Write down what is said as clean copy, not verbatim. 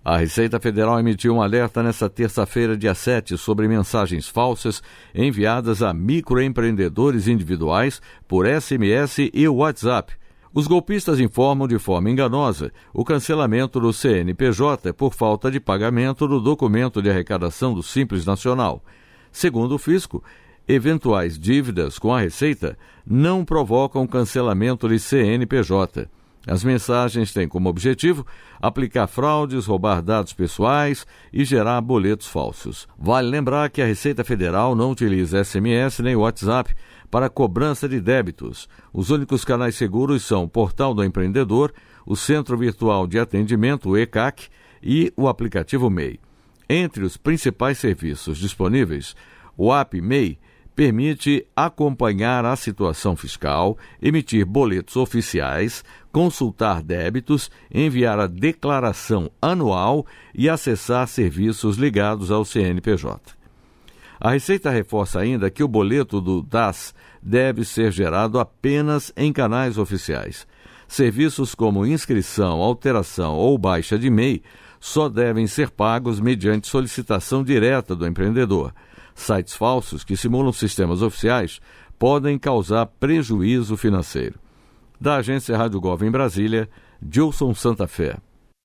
A Receita Federal emitiu um alerta nesta terça-feira, dia 7, sobre mensagens falsas enviadas a microempreendedores individuais por SMS e WhatsApp. Os golpistas informam de forma enganosa o cancelamento do CNPJ por falta de pagamento do documento de arrecadação do Simples Nacional. Segundo o fisco, eventuais dívidas com a Receita não provocam cancelamento de CNPJ. As mensagens têm como objetivo aplicar fraudes, roubar dados pessoais e gerar boletos falsos. Vale lembrar que a Receita Federal não utiliza SMS nem WhatsApp para cobrança de débitos. Os únicos canais seguros são o Portal do Empreendedor, o Centro Virtual de Atendimento, o ECAC, e o aplicativo MEI. Entre os principais serviços disponíveis, o app MEI permite acompanhar a situação fiscal, emitir boletos oficiais, consultar débitos, enviar a declaração anual e acessar serviços ligados ao CNPJ. A Receita reforça ainda que o boleto do DAS deve ser gerado apenas em canais oficiais. Serviços como inscrição, alteração ou baixa de MEI só devem ser pagos mediante solicitação direta do empreendedor. Sites falsos que simulam sistemas oficiais podem causar prejuízo financeiro. Da Agência Rádio Gov em Brasília, Gilson Santa Fé.